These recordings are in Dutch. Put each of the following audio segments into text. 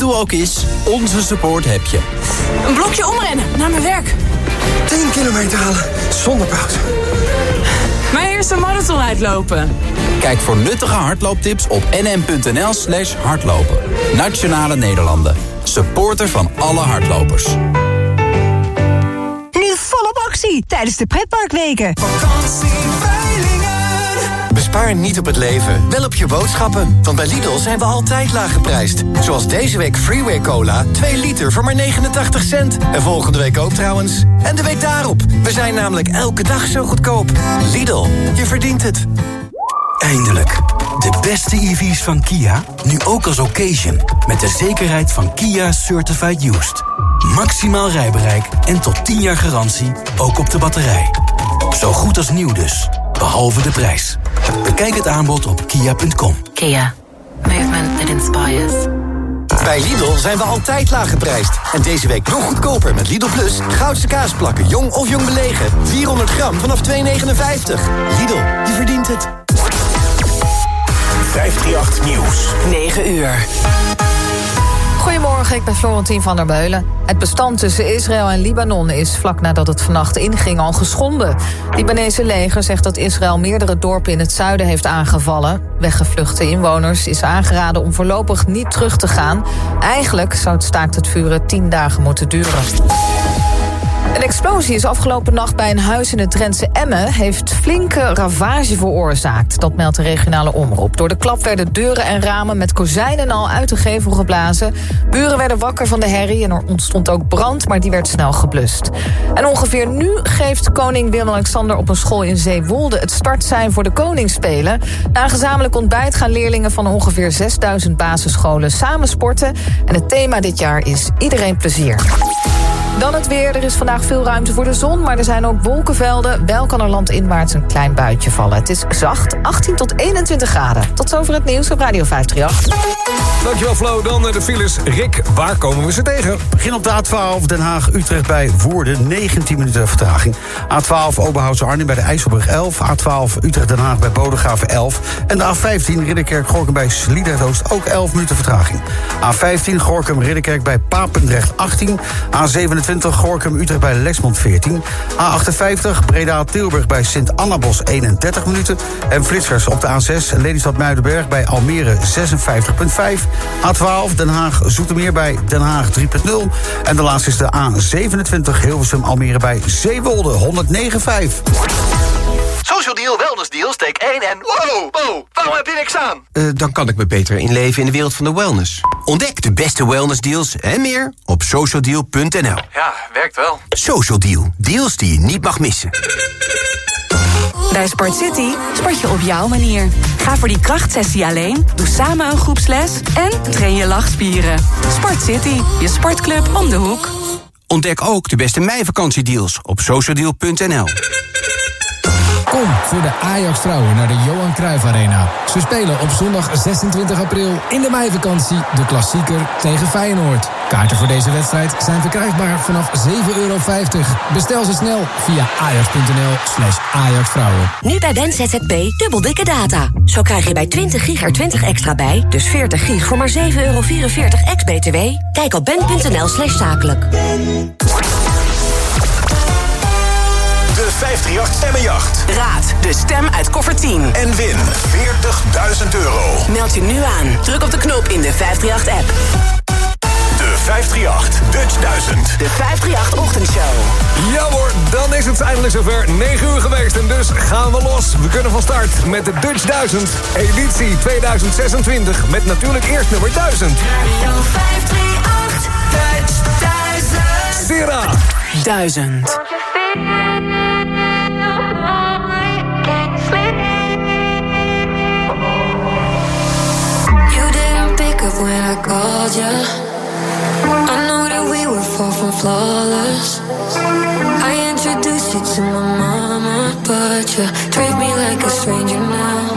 doel ook is, onze support heb je. Een blokje omrennen naar mijn werk. 10 kilometer halen zonder pauze. Mijn eerste marathon uitlopen. Kijk voor nuttige hardlooptips op nm.nl/hardlopen. Nationale Nederlanden. Supporter van alle hardlopers. Nu volop actie tijdens de pretparkweken. Bespaar niet op het leven, wel op je boodschappen. Want bij Lidl zijn we altijd laag geprijsd. Zoals deze week Freeway Cola, 2 liter voor maar 89 cent. En volgende week ook trouwens. En de week daarop. We zijn namelijk elke dag zo goedkoop. Lidl, je verdient het. Eindelijk. De beste EV's van Kia, nu ook als occasion. Met de zekerheid van Kia Certified Used. Maximaal rijbereik en tot 10 jaar garantie, ook op de batterij. Zo goed als nieuw dus, behalve de prijs. Bekijk het aanbod op kia.com. Kia. Movement that inspires. Bij Lidl zijn we altijd laag geprijsd. En deze week nog goedkoper met Lidl Plus. Goudse kaasplakken, jong of jong belegen. 400 gram vanaf 2,59. Lidl, je verdient het. 538 Nieuws. 9 uur. Goedemorgen, ik ben Florentien van der Meulen. Het bestand tussen Israël en Libanon is vlak nadat het vannacht inging al geschonden. Het Libanese leger zegt dat Israël meerdere dorpen in het zuiden heeft aangevallen. Weggevluchte inwoners is aangeraden om voorlopig niet terug te gaan. Eigenlijk zou het staakt het vuren 10 dagen moeten duren. Een explosie is afgelopen nacht bij een huis in het Drentse Emmen heeft flinke ravage veroorzaakt. Dat meldt de regionale omroep. Door de klap werden deuren en ramen met kozijnen al uit de gevel geblazen. Buren werden wakker van de herrie en er ontstond ook brand, maar die werd snel geblust. En ongeveer nu geeft koning Willem-Alexander op een school in Zeewolde het startsein voor de Koningsspelen. Na een gezamenlijk ontbijt gaan leerlingen van ongeveer 6000 basisscholen samen sporten. En het thema dit jaar is iedereen plezier. Dan het weer. Er is vandaag veel ruimte voor de zon, maar er zijn ook wolkenvelden. Wel kan er landinwaarts een klein buitje vallen. Het is zacht, 18 tot 21 graden. Tot zover het nieuws op Radio 538. Dankjewel Flo. Dan de files. Rick, waar komen we ze tegen? Begin op de A12 Den Haag-Utrecht bij Woerden. 19 minuten vertraging. A12 Oberhausen-Arnhem bij de IJsselbrug 11. A12 Utrecht-Den Haag bij Bodegraven 11. En de A15 Ridderkerk-Gorkum bij Sliedrecht-Oost ook 11 minuten vertraging. A15 Gorkum-Ridderkerk bij Papendrecht 18. A27 Gorkum-Utrecht bij Lexmond 14. A58 Breda-Tilburg bij Sint-Annabos 31 minuten. En flitsers op de A6 Lelystad-Muidenberg bij Almere 56,5. A12 Den Haag-Zoetermeer bij Den Haag 3,0. En de laatste is de A27 Hilversum-Almere bij Zeewolde 109,5. Social Deal, Wellness Deal, steek 1 en... Wow, waarom heb je niks aan? Dan kan ik me beter inleven in de wereld van de wellness. Ontdek de beste wellnessdeals en meer op socialdeal.nl. Ja, werkt wel. Social Deal, deals die je niet mag missen. Bij Sport City sport je op jouw manier. Ga voor die krachtsessie alleen, doe samen een groepsles en train je lachspieren. Sport City, je sportclub om de hoek. Ontdek ook de beste meivakantie-deals op socialdeal.nl. Kom voor de Ajax-vrouwen naar de Johan Cruijff Arena. Ze spelen op zondag 26 april in de meivakantie de klassieker tegen Feyenoord. Kaarten voor deze wedstrijd zijn verkrijgbaar vanaf €7,50. Bestel ze snel via ajax.nl/ajaxvrouwen. Nu bij Ben ZZP dubbel dikke data. Zo krijg je bij 20 gig er 20 extra bij, dus 40 gig voor maar €7,44 ex-BTW. Kijk op ben.nl/zakelijk. De 538 Stemmenjacht. Raad de stem uit koffer 10. En win €40.000. Meld je nu aan. Druk op de knop in de 538-app. De 538 Dutch 1000. De 538-ochtendshow. Ja hoor, dan is het eindelijk zover. 9 uur geweest en dus gaan we los. We kunnen van start met de Dutch 1000. Editie 2026. Met natuurlijk eerst nummer 1000. Radio 538 Dutch 1000. Sera. 1000. When I called you, I know that we were far from flawless. I introduced you to my mama, but you treat me like a stranger now.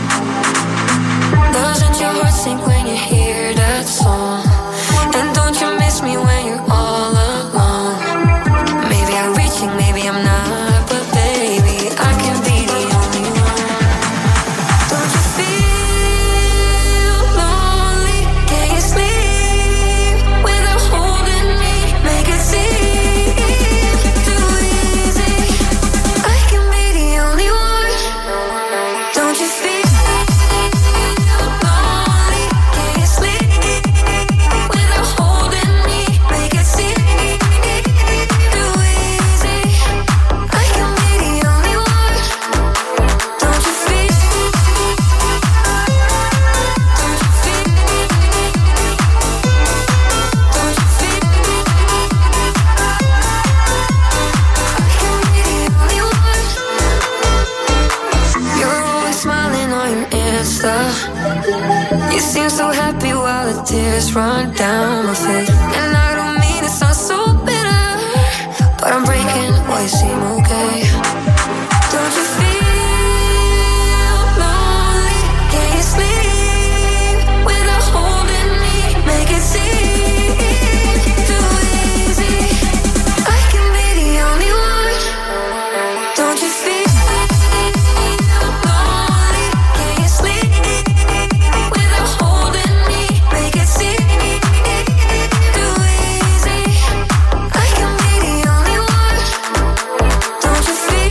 Doesn't your heart sink when you hear that song? And don't you miss me when you're all alone? Maybe I'm reaching, maybe I'm not, but baby, I can be the only one. Don't you feel lonely? Can you sleep down my face. And I don't mean it sounds so bitter, but I'm breaking what you seem okay. Don't you feel lonely? Can you sleep without holding me? Make it seem too easy. I can be the only one. Don't you feel lonely? Can you sleep without holding me? Make it seem too easy. I can be the only one. Don't you feel?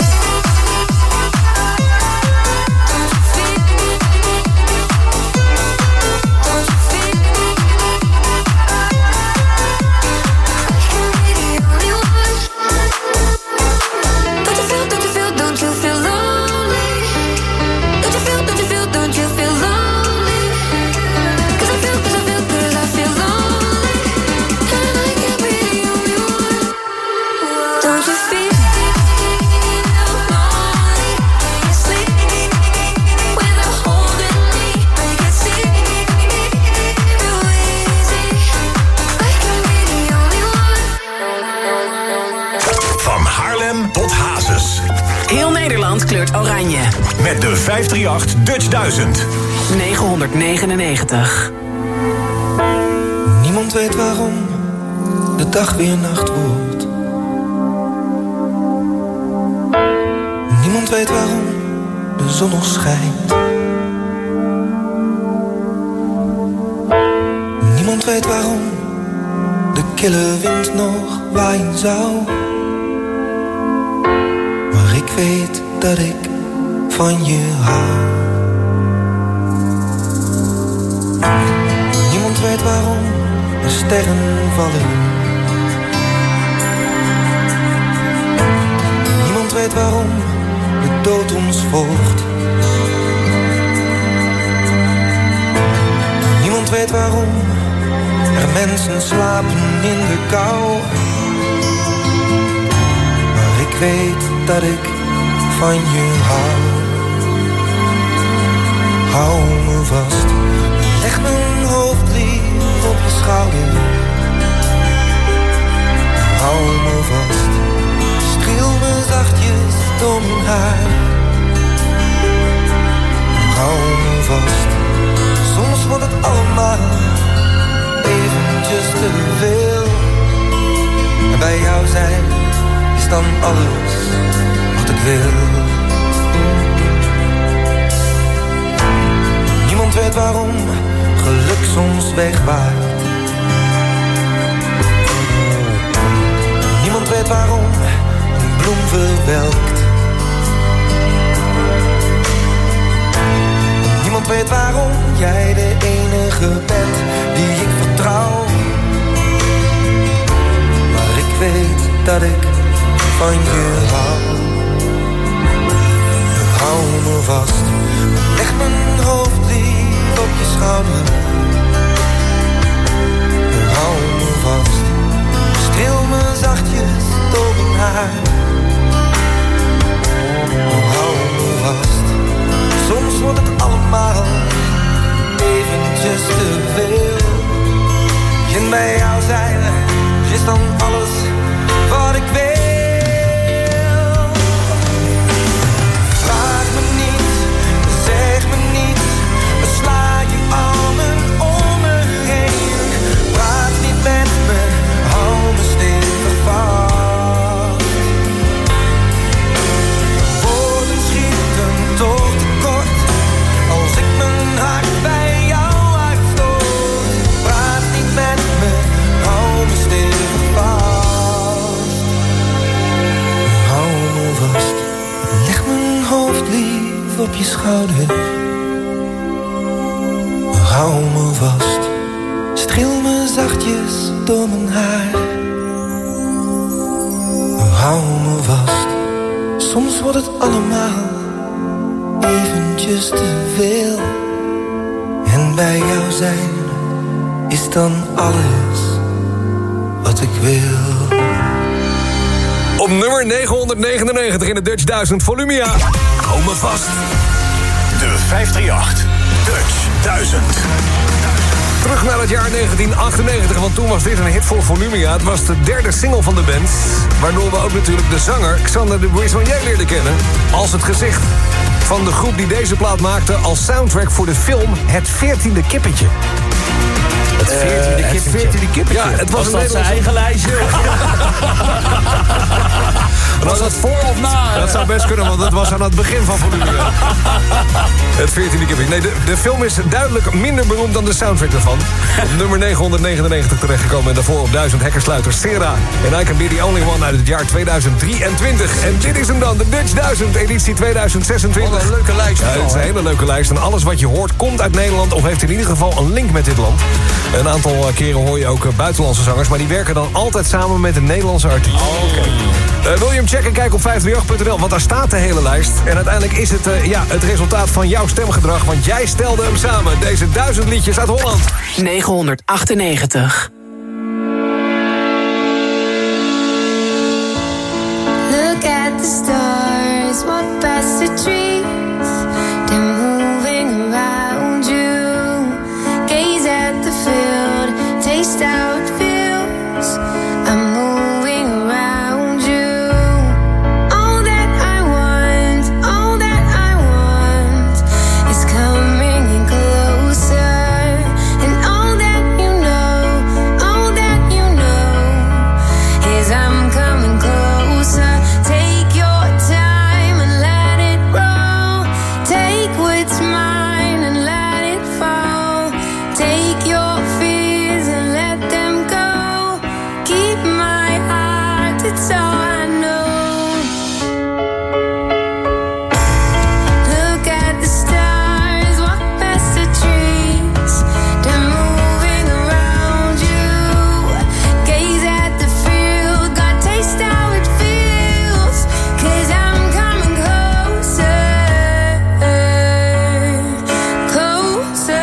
Van Haarlem tot Hazes. Heel Nederland kleurt oranje. Met de 538 Dutch 1000. 999. Niemand weet waarom de dag weer nacht wordt. Niemand weet waarom de zon nog schijnt. Niemand weet waarom de kille wind nog waaien zou. Maar ik weet dat ik van je hou. Niemand weet waarom de sterren vallen. Niemand weet waarom de dood ons volgt. Niemand weet waarom er mensen slapen in de kou. Maar ik weet dat ik van je hou. Hou me vast, leg mijn hoofd lief op je schouder. Hou me vast, streel me zachtjes door mijn haar. Hou me vast, soms wordt het allemaal eventjes te veel. En bij jou zijn is dan alles wat ik wil. Niemand weet waarom geluk soms wegwaait. Niemand weet waarom een bloem verwelkt. Niemand weet waarom jij de enige bent die ik vertrouw. Maar ik weet dat ik van je hou. Hou me vast, leg mijn hoofd lief op je schouder. Hou me vast, streel me zachtjes door mijn haar. Hou me vast, soms wordt het allemaal eventjes te veel. En bij jou zijn is dan alles wat ik wil. Vraag me niet, zeg me niet, sla je armen om me heen. Praat niet met me, hou me stevig vast. Woorden schieten toch tekort als ik mijn hart bij jou uitstoot. Praat niet met me, hou me stevig vast. Hou me vast, leg mijn hoofd lief op je schouder. Hou me vast, streel me zachtjes door mijn haar. Hou me vast, soms wordt het allemaal eventjes te veel. En bij jou zijn is dan alles wat ik wil. Op nummer 999 in de Dutch 1000 Volumia. Hou me vast. De 538 Dutch 1000. Terug naar het jaar 1998, want toen was dit een hit voor Volumia. Het was de derde single van de band, waardoor we ook natuurlijk de zanger Xander de Buissonnier leerden kennen als het gezicht van de groep die deze plaat maakte als soundtrack voor de film Het 14e Kippetje. Het 14e kippetje. Ja, het was een zijn eigen lijstje? Was dat voor of na? Dat zou best kunnen, want het was aan het begin van Volumia. Het 14e kippetje. Nee, de film is duidelijk minder beroemd dan de soundtrack ervan. Op nummer 999 terechtgekomen en daarvoor op 1000 hekkersluiters Sera. En I Can Be The Only One uit het jaar 2023. En dit is hem dan, de Dutch 1000, editie 2026. Wat een leuke lijst. Ja, het is een hele leuke lijst. En alles wat je hoort komt uit Nederland of heeft in ieder geval een link met dit land. Een aantal keren hoor je ook buitenlandse zangers, maar die werken dan altijd samen met een Nederlandse artiest. Wil je hem checken? Kijk op 538.nl, want daar staat de hele lijst. En uiteindelijk is het het resultaat van jouw stemgedrag, want jij stelde hem samen. Deze 1000 liedjes uit Holland. 998. Look at the stars, walk past the trees, they're moving around you. Gaze at the field, taste how it feels. I'm moving around you. All that I want is coming in closer. And all that you know is I'm coming closer. Take your time and let it roll. Take what's mine and let it fall. Take your fears and let them go. Keep my heart, it's all I know. Look at the stars, walk past the trees, they're moving around you. Gaze at the field, God, taste how it feels. 'Cause I'm coming closer, closer.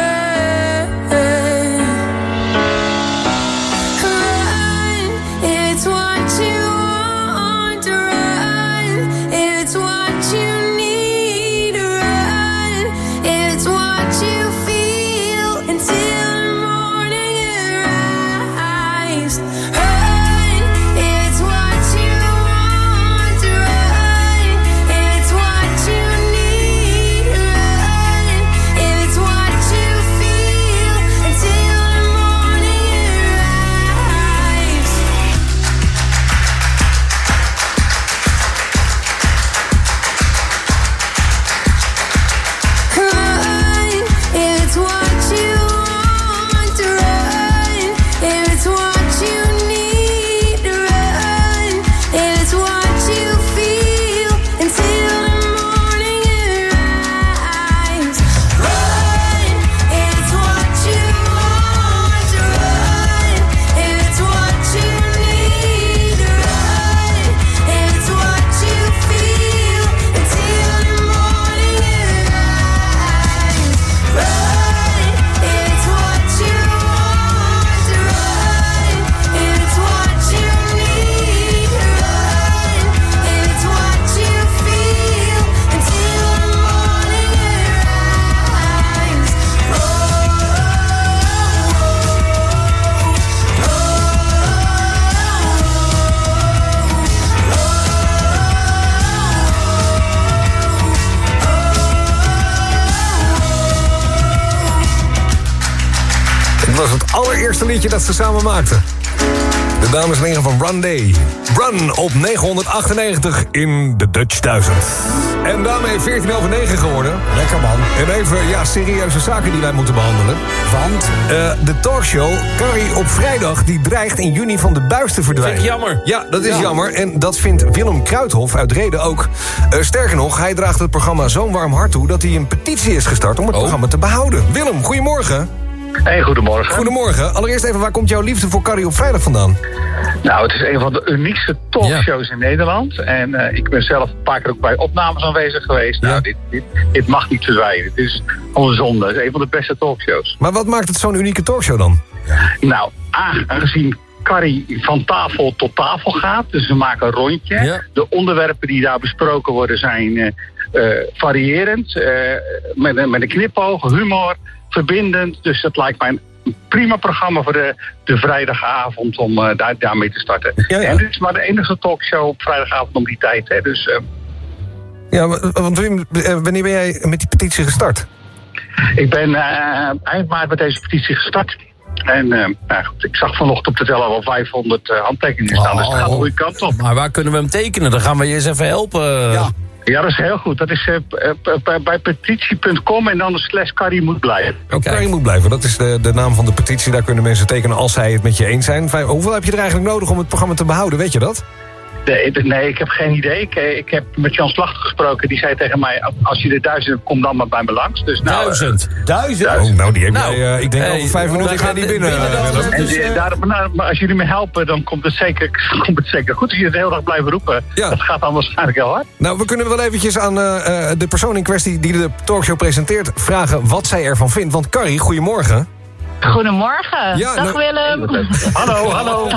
Run, it's what you want to run. It's what you need to run. It's what you feel until the morning arrives. Run, it's what you want to run. It's what you need to run. It's what you feel until the morning arrives. Run, it's what you want to run. It's what you need to run. It's what you feel until the morning arrives. Run, it's what you want to run. It's what you need to run. It's what you feel until the morning arrives. Run, it's what you want to run. It's what you need to run. It's what you feel until the morning arrives. Het was het allereerste liedje dat ze samen maakten. De dames en heren van Run Day. Run op 998 in de Dutch 1000. En daarmee 14 over 9 geworden. Lekker man. En even, serieuze zaken die wij moeten behandelen. Want? De talkshow Carrie op vrijdag, die dreigt in juni van de buis te verdwijnen. Vind ik jammer. Ja, dat is jammer. En dat vindt Willem Kruithof uit Rheden ook. Sterker nog, hij draagt het programma zo'n warm hart toe dat hij een petitie is gestart om het programma te behouden. Willem, goedemorgen. Hey, goedemorgen. Goedemorgen. Allereerst even, waar komt jouw liefde voor Carrie op vrijdag vandaan? Nou, het is een van de uniekste talkshows in Nederland. En ik ben zelf een paar keer ook bij opnames aanwezig geweest. Ja. Nou, dit mag niet verdwijnen. Het is gewoon zonde. Het is een van de beste talkshows. Maar wat maakt het zo'n unieke talkshow dan? Nou, aangezien Carrie van tafel tot tafel gaat. Dus we maken een rondje. Ja. De onderwerpen die daar besproken worden zijn variërend. Met een knipoog, humor, verbindend. Dus dat lijkt mij een prima programma voor de vrijdagavond om daarmee te starten. Ja. En dit is maar de enige talkshow op vrijdagavond om die tijd. Hè, dus, ja, want Wim, wanneer ben jij met die petitie gestart? Ik ben eind maart met deze petitie gestart. En ik zag vanochtend op de teller al 500 handtekeningen staan. Dus het gaat de goede kant op. Maar waar kunnen we hem tekenen? Dan gaan we je eens even helpen. Ja, dat is heel goed. Dat is bij petitie.com en dan de /Carrie moet blijven. Carrie moet blijven, dat is de naam van de petitie. Daar kunnen mensen tekenen als zij het met je eens zijn. Hoeveel heb je er eigenlijk nodig om het programma te behouden, weet je dat? Nee, ik heb geen idee. Ik heb met Jan Slachter gesproken. Die zei tegen mij, als je er 1000 kom dan maar bij me langs. Dus, 1000? 1000? Oh, nou, die heb jij. Ik denk over 5 minuten ga die binnen. Maar als jullie me helpen, dan komt het zeker goed. Als jullie het de hele dag blijven roepen, dat gaat dan waarschijnlijk heel hard. Nou, we kunnen wel eventjes aan de persoon in kwestie die de talkshow presenteert vragen wat zij ervan vindt. Want Carrie, goedemorgen. Goedemorgen. Ja, dag Willem. Hallo.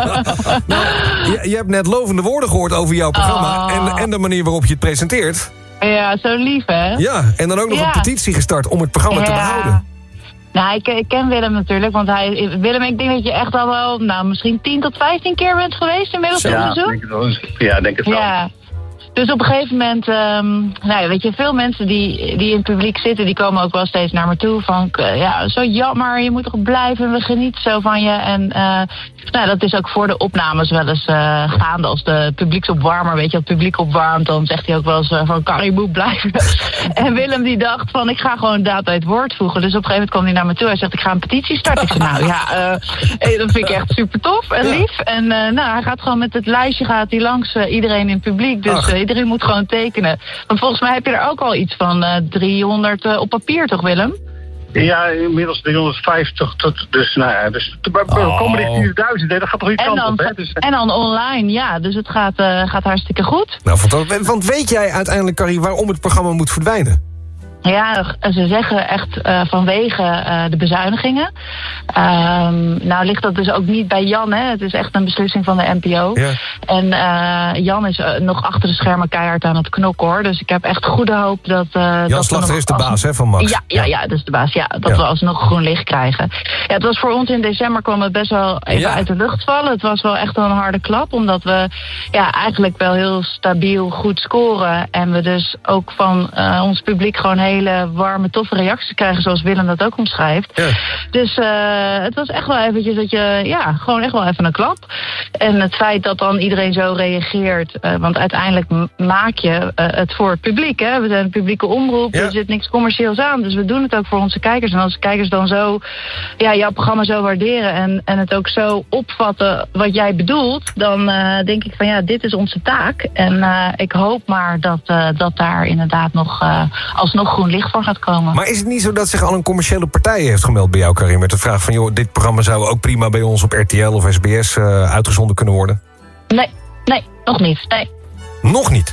Je hebt net lovende woorden gehoord over jouw programma en de manier waarop je het presenteert. Ja, zo lief hè? Ja, en dan ook nog een petitie gestart om het programma te behouden. Nou, ik ken Willem natuurlijk, want Willem, ik denk dat je echt al wel, misschien 10 tot 15 keer bent geweest inmiddels op bezoek. Denk het wel. Ja. Dus op een gegeven moment, weet je, veel mensen die in het publiek zitten, die komen ook wel steeds naar me toe van, zo jammer, je moet toch blijven, we genieten zo van je. En dat is ook voor de opnames wel eens gaande. Als de publieksopwarmer, weet je, het publiek opwarmt, dan zegt hij ook wel eens van, Carrie moet blijven. En Willem die dacht van, ik ga gewoon data het woord voegen. Dus op een gegeven moment kwam hij naar me toe, hij zegt, ik ga een petitie starten. Ik zei, dat vind ik echt super tof en lief. En hij gaat gewoon met het lijstje langs iedereen in het publiek. Dus iedereen moet gewoon tekenen. Want volgens mij heb je er ook al iets van 300 op papier, toch Willem? Ja, inmiddels 350 tot... Dus we komen richting de 1000, dat gaat toch iets kant op, hè? Dus, en dan online, ja. Dus het gaat hartstikke goed. Nou, want weet jij uiteindelijk, Carrie, waarom het programma moet verdwijnen? Ja, ze zeggen echt vanwege de bezuinigingen. Nou ligt dat dus ook niet bij Jan, hè. Het is echt een beslissing van de NPO. Ja. En Jan is nog achter de schermen keihard aan het knokken, hoor. Dus ik heb echt goede hoop dat... Jan Slachter is de baas, hè, van Max? Ja, dat is de baas. Ja, dat we alsnog groen licht krijgen. Ja, het was voor ons in december, kwam het best wel even uit de lucht vallen. Het was wel echt een harde klap, omdat we eigenlijk wel heel stabiel goed scoren. En we dus ook van ons publiek gewoon hele warme, toffe reacties krijgen, zoals Willem dat ook omschrijft. Ja. Dus het was echt wel eventjes dat je, gewoon echt wel even een klap. En het feit dat dan iedereen zo reageert, want uiteindelijk maak je het voor het publiek, hè. We zijn een publieke omroep, er zit niks commercieels aan, dus we doen het ook voor onze kijkers. En als de kijkers dan zo, jouw programma zo waarderen en het ook zo opvatten wat jij bedoelt, dan denk ik van dit is onze taak. En ik hoop maar dat daar inderdaad nog alsnog groen licht voor gaat komen. Maar is het niet zo dat zich al een commerciële partij heeft gemeld bij jou, Karim, met de vraag van, joh, dit programma zou ook prima bij ons op RTL of SBS uitgezonden kunnen worden? Nee, nog niet. Nee. Nog niet?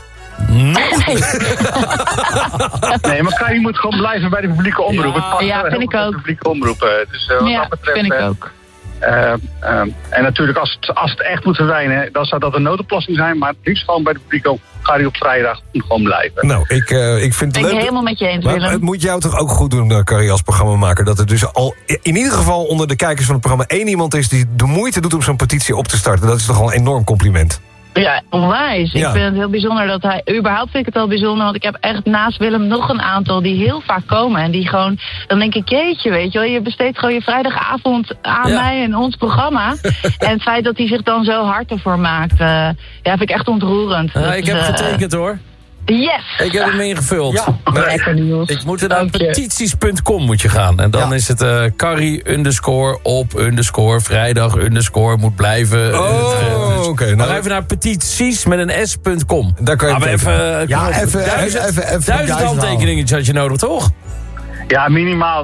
Nee, maar Karim moet gewoon blijven bij de publieke omroep. Ja, vind ik ook. De publieke omroep. Dus wat dat betreft, vind ik ook. En natuurlijk, als het echt moet verdwijnen, dan zou dat een noodoplossing zijn. Maar het liefst gewoon bij de publieke Carrie op vrijdag moet gewoon blijven. Nou, ik vind het leuk. Ben ik helemaal met je eens, maar Willem. het moet jou toch ook goed doen, Carrie, als programmamaker. Dat er dus al in ieder geval onder de kijkers van het programma 1 iemand is die de moeite doet om zo'n petitie op te starten. Dat is toch al een enorm compliment. Ja, onwijs. Ik vind het heel bijzonder dat hij... Überhaupt vind ik het al bijzonder, want ik heb echt naast Willem nog een aantal die heel vaak komen. En die gewoon... Dan denk ik, jeetje, weet je wel, je besteedt gewoon je vrijdagavond aan mij en ons programma. En het feit dat hij zich dan zo hard ervoor maakt, vind ik echt ontroerend. Ik heb getekend, hoor. Yes! Ik heb hem ingevuld. Ja, lekker nieuws. Ik moet naar petities.com moet je gaan. En dan is het Carrie_op_ vrijdag_ moet blijven. Oké. Maar even naar petities met een s.com. Daar kan je even 1000 handtekeningen had je nodig, toch? Ja, minimaal.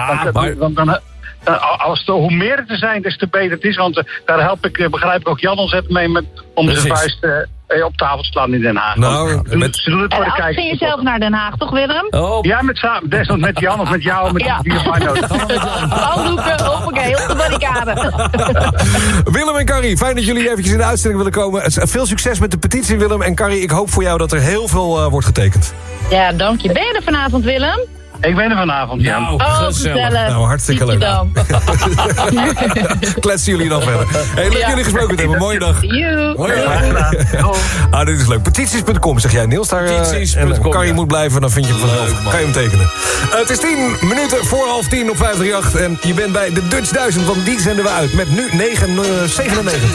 Hoe meer het er zijn, des te beter het is. Want daar begrijp ik ook Jan ontzettend mee om zijn vuist op tafel te slaan in Den Haag. Nou, ze doen het voor de kijkers. Ging je zelf naar Den Haag, toch Willem? Ja, desnoods met Jan of met jou, met die Arno. Handdoeken, hoppakee, op de barricade. Willem en Carrie, fijn dat jullie eventjes in de uitzending willen komen. Veel succes met de petitie, Willem en Carrie. Ik hoop voor jou dat er heel veel wordt getekend. Ja, dank je. Ben je er vanavond, Willem? Ik ben er vanavond, ja. Nou, gezellig. Nou, hartstikke leuk. Kletsen jullie dan verder. Hey, leuk jullie gesproken te hebben. Mooie dag. Hoi. Dit is leuk. Petities.com zeg jij, Niels. Daar kan je moet blijven, dan vind je hem vanzelf. Kan je hem tekenen. Het is 10 minuten voor 9:30 op 538. En je bent bij de Dutch 1000, want die zenden we uit. Met nu 997.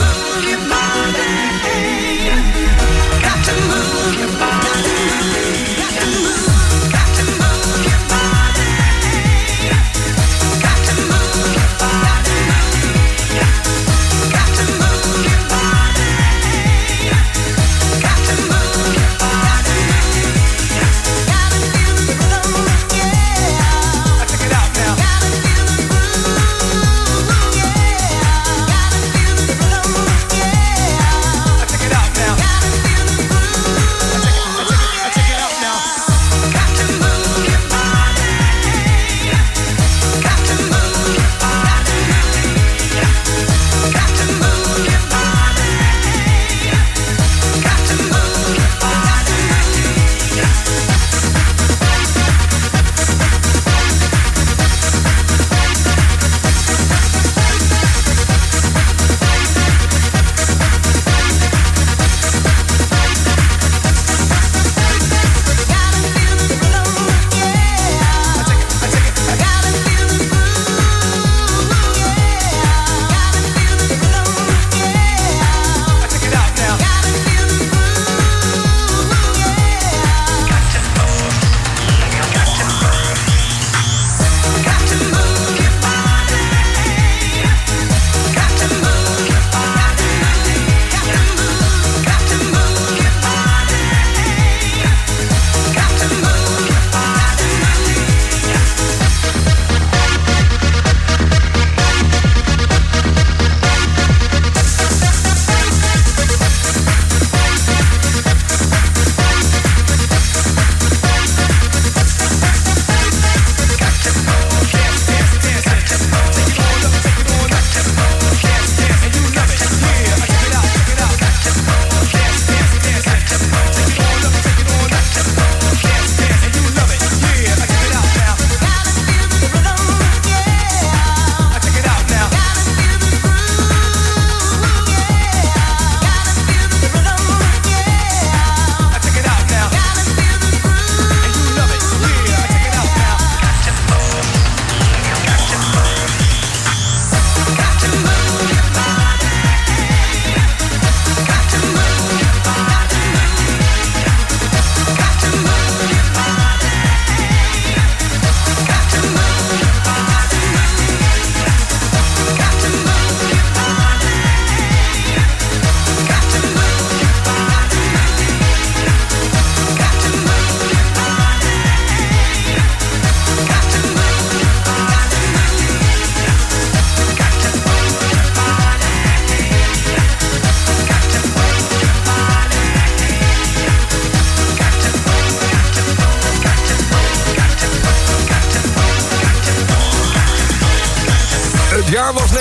Het jaar was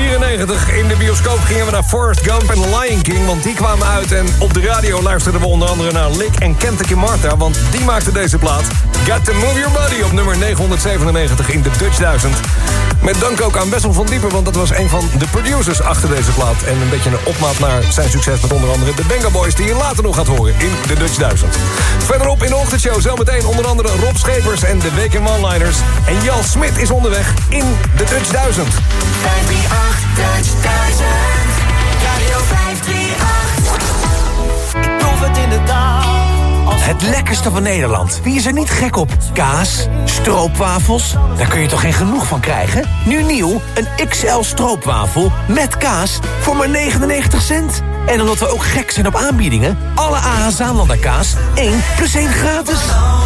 1994. In de bioscoop gingen we naar Forrest Gump en Lion King, want die kwamen uit. En op de radio luisterden we onder andere naar Lick en Kentucky Martha, want die maakten deze plaat. Got to Move Your Body op nummer 997 in de Dutch 1000. Met dank ook aan Wessel van Diepen, want dat was een van de producers achter deze plaat. En een beetje een opmaat naar zijn succes met onder andere de Benga Boys, die je later nog gaat horen in de Dutch 1000. Verderop in de ochtendshow zometeen onder andere Rob Schepers en de Week in One-Liners. En Jan Smit is onderweg in de Dutch 1000. 538 Dutch 1000, Radio 538. Ik proef het inderdaad. Het lekkerste van Nederland. Wie is er niet gek op? Kaas, stroopwafels, daar kun je toch geen genoeg van krijgen? Nu nieuw, een XL stroopwafel met kaas voor maar 99 cent. En omdat we ook gek zijn op aanbiedingen, alle AH Zaanlander kaas 1 + 1 gratis.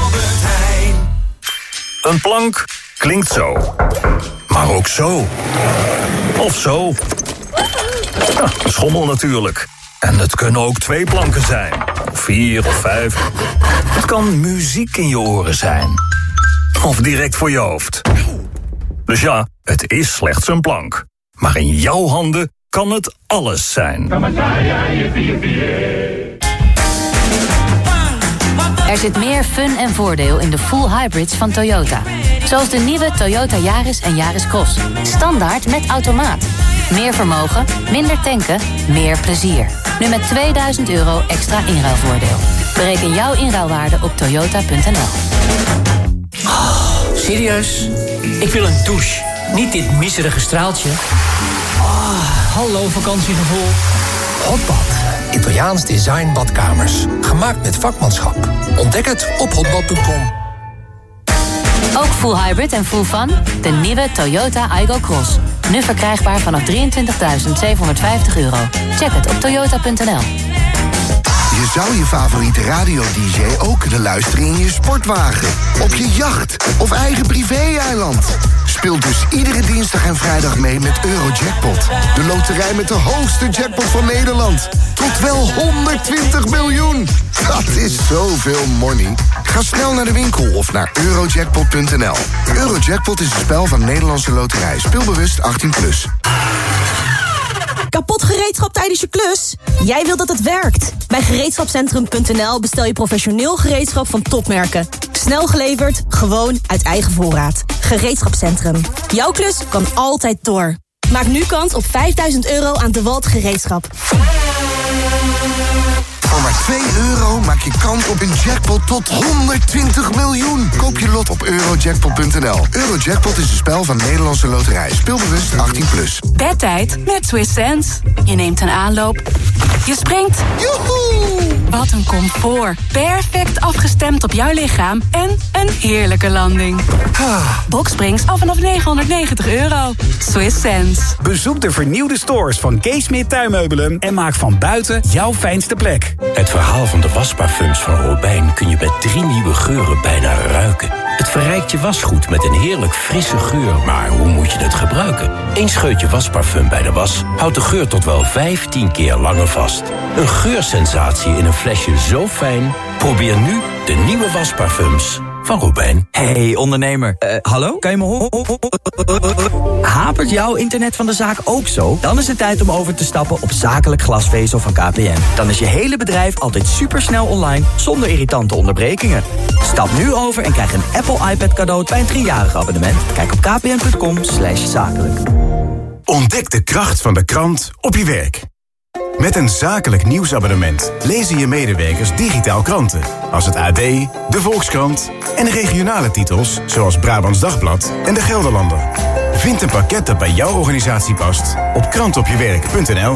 Een plank klinkt zo. Maar ook zo. Of zo. Ja, schommel natuurlijk. En het kunnen ook 2 planken zijn. Of 4 of 5. Het kan muziek in je oren zijn. Of direct voor je hoofd. Dus ja, het is slechts een plank. Maar in jouw handen kan het alles zijn. Er zit meer fun en voordeel in de full hybrids van Toyota. Zoals de nieuwe Toyota Yaris en Yaris Cross. Standaard met automaat. Meer vermogen, minder tanken, meer plezier. Nu met €2000 extra inruilvoordeel. Bereken jouw inruilwaarde op toyota.nl. Oh, serieus? Ik wil een douche. Niet dit miserige straaltje. Hallo vakantiegevoel. Hotbad. Italiaans design badkamers. Gemaakt met vakmanschap. Ontdek het op hotbad.com. Ook full hybrid en full fun? De nieuwe Toyota Aygo Cross. Nu verkrijgbaar vanaf €23.750. Check het op toyota.nl. Je zou je favoriete radio-dj ook kunnen luisteren in je sportwagen, op je jacht of eigen privé-eiland. Speel dus iedere dinsdag en vrijdag mee met Eurojackpot. De loterij met de hoogste jackpot van Nederland. Tot wel 120 miljoen. Dat is zoveel money. Ga snel naar de winkel of naar eurojackpot.nl. Eurojackpot is een spel van Nederlandse Loterij. Speelbewust 18+. Kapot gereedschap tijdens je klus? Jij wilt dat het werkt. Bij gereedschapcentrum.nl bestel je professioneel gereedschap van topmerken. Snel geleverd, gewoon uit eigen voorraad. Gereedschapcentrum. Jouw klus kan altijd door. Maak nu kans op €5000 aan DeWalt gereedschap. Voor maar €2 maak je kans op een jackpot tot 120 miljoen. Koop je lot op eurojackpot.nl. Eurojackpot is een spel van Nederlandse Loterij. Speelbewust 18+. Bedtijd met Swiss Sense. Je neemt een aanloop. Je springt. Joehoe! Wat een comfort. Perfect afgestemd op jouw lichaam. En een heerlijke landing. Boksprings af vanaf €990. Swiss Sense. Bezoek de vernieuwde stores van Kees Smit Tuinmeubelen en maak van buiten jouw fijnste plek. Het verhaal van de wasparfums van Robijn kun je bij 3 nieuwe geuren bijna ruiken. Het verrijkt je wasgoed met een heerlijk frisse geur, maar hoe moet je het gebruiken? 1 scheutje wasparfum bij de was houdt de geur tot wel 15 keer langer vast. Een geursensatie in een flesje zo fijn. Probeer nu de nieuwe wasparfums van Robijn. Hey ondernemer, hallo? Kan je me horen? Hapert jouw internet van de zaak ook zo? Dan is het tijd om over te stappen op zakelijk glasvezel van KPN. Dan is je hele bedrijf altijd supersnel online, zonder irritante onderbrekingen. Stap nu over en krijg een Apple iPad cadeau bij een 3-jarig abonnement. Kijk op kpn.com/zakelijk. Ontdek de kracht van de krant op je werk. Met een zakelijk nieuwsabonnement lezen je medewerkers digitaal kranten. Als het AD, de Volkskrant en regionale titels zoals Brabants Dagblad en de Gelderlander. Vind een pakket dat bij jouw organisatie past op krantopjewerk.nl.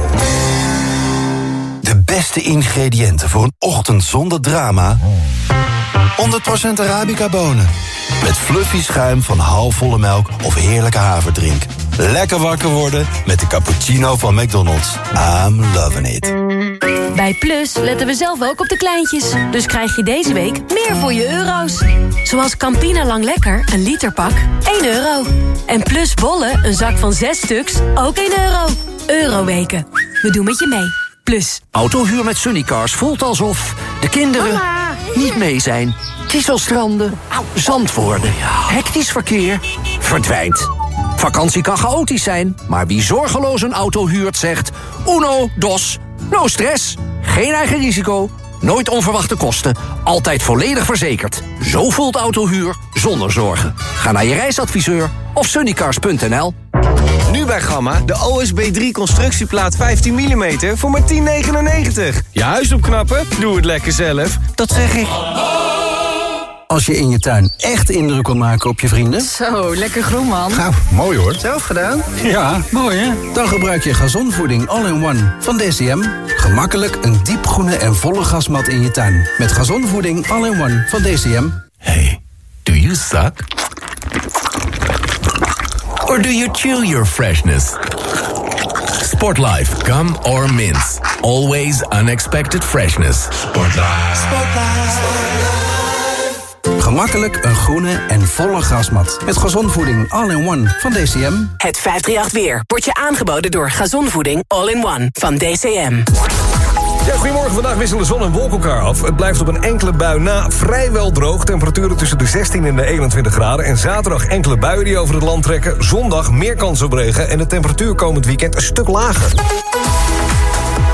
De beste ingrediënten voor een ochtend zonder drama. 100% Arabica bonen. Met fluffy schuim van halfvolle melk of heerlijke haverdrink. Lekker wakker worden met de cappuccino van McDonald's. I'm loving it. Bij Plus letten we zelf ook op de kleintjes. Dus krijg je deze week meer voor je euro's. Zoals Campina Lang Lekker, een literpak, €1. En Plus bollen, een zak van 6 stuks, ook €1. Euroweken. We doen met je mee. Plus. Autohuur met Sunnycars voelt alsof de kinderen niet mee zijn. Kieselstranden, zand worden, hectisch verkeer, verdwijnt. Vakantie kan chaotisch zijn, maar wie zorgeloos een auto huurt zegt... Uno, dos, no stress, geen eigen risico, nooit onverwachte kosten, altijd volledig verzekerd. Zo voelt autohuur zonder zorgen. Ga naar je reisadviseur of sunnycars.nl. Nu bij Gamma, de OSB 3 constructieplaat 15 mm voor maar €10,99. Je huis opknappen? Doe het lekker zelf. Dat zeg ik. Als je in je tuin echt indruk wil maken op je vrienden... Zo, lekker groen, man. Nou, mooi hoor. Zelf gedaan? Ja, mooi hè? Dan gebruik je gazonvoeding All-in-One van DCM. Gemakkelijk een diepgroene en volle gasmat in je tuin. Met gazonvoeding All-in-One van DCM. Hey, do you suck? Or do you chill your freshness? Sportlife, gum or mints. Always unexpected freshness. Gemakkelijk een groene en volle grasmat. Met gazonvoeding All-in-One van DCM. Het 538 weer wordt je aangeboden door gazonvoeding All-in-One van DCM. Ja, goedemorgen. Vandaag wisselen zon en wolken elkaar af. Het blijft op een enkele bui na vrijwel droog. Temperaturen tussen de 16 en de 21 graden. En zaterdag enkele buien die over het land trekken. Zondag meer kans op regen. En de temperatuur komend weekend een stuk lager.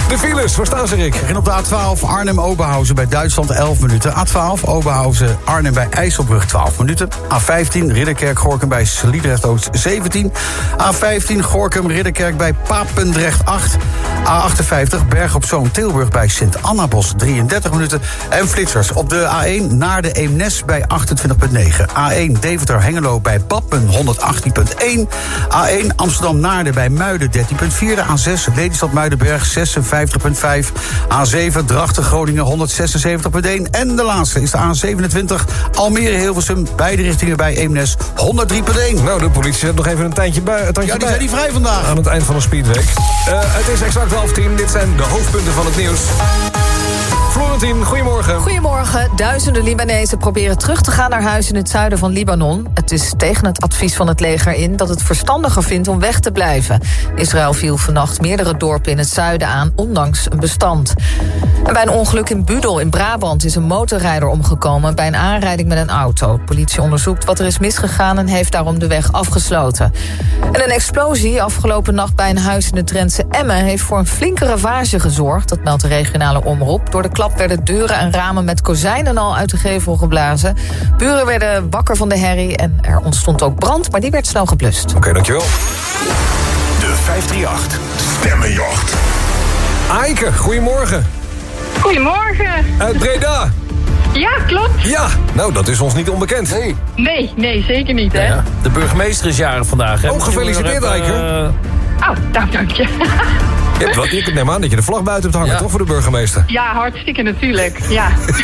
De files, waar staan ze, Rick? En op de A12 Arnhem-Oberhausen bij Duitsland 11 minuten. A12 Oberhausen-Arnhem bij IJsselbrug 12 minuten. A15 Ridderkerk-Gorkum bij Sliedrecht-Oost 17. A15 Gorkum-Ridderkerk bij Papendrecht 8. A58 Berg op Zoom Tilburg bij Sint-Annabos 33 minuten. En flitsers op de A1 naar de Eemnes bij 28,9. A1 Deventer-Hengelo bij Badmen 118,1. A1 Amsterdam-Naarden bij Muiden 13,4. A6 Lelystad-Muidenberg 56,5. A7 Drachten-Groningen 176,1. En de laatste is de A27 Almere-Hilversum. Beide richtingen bij Eemnes 103,1. Nou, de politie zet nog even een tandje bij. Ja, die zijn niet vrij vandaag. Aan het eind van de speedweek. Het is exact 9:30. Dit zijn de hoofdpunten van het nieuws. Florentien, goedemorgen. Goedemorgen. Duizenden Libanezen proberen terug te gaan naar huis in het zuiden van Libanon. Het is tegen het advies van het leger in dat het verstandiger vindt om weg te blijven. Israël viel vannacht meerdere dorpen in het zuiden aan, ondanks een bestand. En bij een ongeluk in Budel in Brabant is een motorrijder omgekomen bij een aanrijding met een auto. Politie onderzoekt wat er is misgegaan en heeft daarom de weg afgesloten. En een explosie afgelopen nacht bij een huis in het Drentse Emmen heeft voor een flinke ravage gezorgd. Dat meldt de regionale omroep. Door de klap werden deuren en ramen met kozijnen al uit de gevel geblazen. Buren werden wakker van de herrie en er ontstond ook brand, maar die werd snel geblust. Oké, dankjewel. De 538 Stemmenjacht. Aike, goedemorgen. Goedemorgen. Uit Breda. Ja, klopt. Ja, nou, dat is ons niet onbekend. Nee, zeker niet, hè. Ja, de burgemeester is jarig vandaag, hè. Oh, gefeliciteerd, Aike. Oh, dank je. Ik neem aan dat je de vlag buiten hebt hangen, toch, voor de burgemeester? Ja, hartstikke natuurlijk, ja.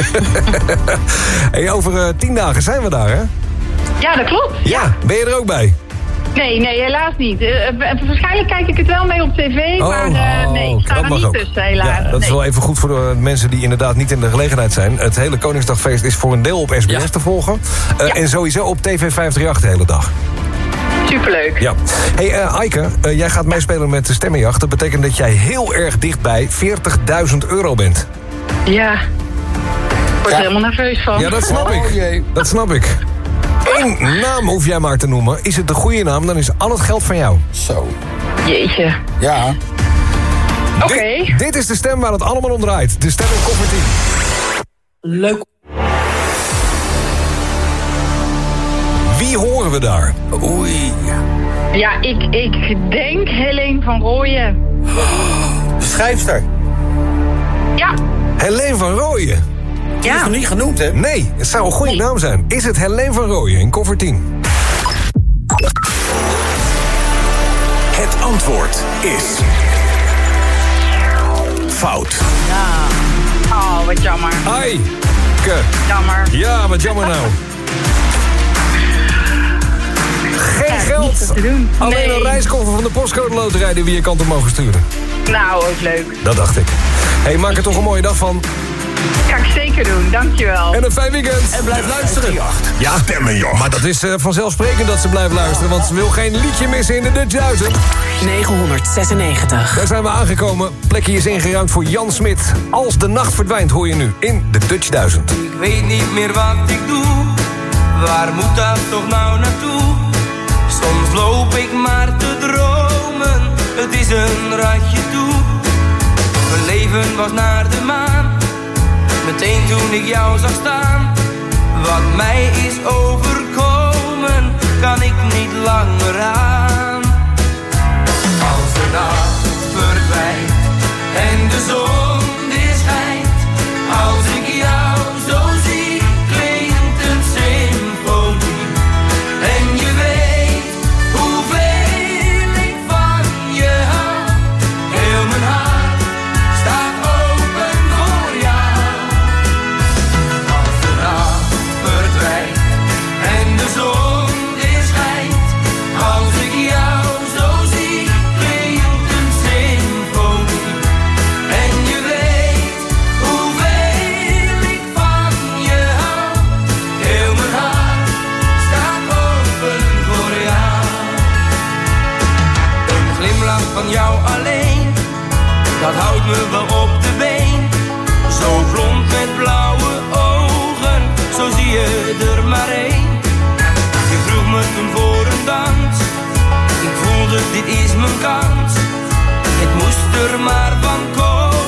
Hey, over 10 dagen zijn we daar, hè? Ja, dat klopt. Ja, ben je er ook bij? Nee, helaas niet. Waarschijnlijk kijk ik het wel mee op tv, maar nee, ik sta er niet ook tussen, helaas. Ja, dat is wel even goed voor de mensen die inderdaad niet in de gelegenheid zijn. Het hele Koningsdagfeest is voor een deel op SBS te volgen. En sowieso op TV 538 de hele dag. Superleuk. Ja. Hey, Aike, jij gaat meespelen met de stemmenjacht. Dat betekent dat jij heel erg dichtbij €40.000 bent. Ja. Ik word er helemaal nerveus van. Ja, dat snap ik. Dat snap ik. Eén naam hoef jij maar te noemen. Is het de goede naam, dan is al het geld van jou. Zo. Jeetje. Ja. Oké. Dit is de stem waar het allemaal om draait. De stem in kofferteam. Leuk. Wie horen we daar? Oei. Ja, ik denk Helene van Rooyen. De schrijfster. Ja. Helene van Rooyen. Die is nog niet genoemd, hè? Nee, het zou een goede naam zijn. Is het Helene van Rooyen in koffer 10? Het antwoord is... fout. Ja. Oh, wat jammer. Ai. Jammer. Ja, wat jammer nou. Geen geld. Alleen een reiskoffer van de postcode loterij die we je kant op mogen sturen. Nou, ook leuk. Dat dacht ik. Hey, maak er toch een mooie dag van. Ga ik zeker doen, dankjewel. En een fijn weekend. En blijf luisteren. Ja, maar dat is vanzelfsprekend dat ze blijft luisteren, want ze wil geen liedje missen in de Dutch 1000. 996. Daar zijn we aangekomen. Plekje is ingeruimd voor Jan Smit. Als de nacht verdwijnt hoor je nu in de Dutch 1000. Ik weet niet meer wat ik doe. Waar moet dat toch nou naartoe? Soms loop ik maar te dromen. Het is een ratje toe. Mijn leven was naar de maan. Meteen toen ik jou zag staan. Wat mij is overkomen, kan ik niet langer aan. Als de nacht verdwijnt en de zon weer schijnt. Als ik jou zo zie, klinkt een symfonie. En je weet hoeveel ik van je hou. Heel mijn hart staat open voor jou. Als de nacht verdwijnt en de zon weer schijnt. Als ik jou zo zie, klinkt een symfonie. En je weet hoeveel ik van je hou. Heel mijn hart staat open voor jou. Een glimlach van jou alleen, dat houdt me wel op de been. Zo blond met blauwe ogen, zo zie je er maar één. Je vroeg me toen voor een dans, ik voelde dit is mijn kans. Het moest er maar van komen.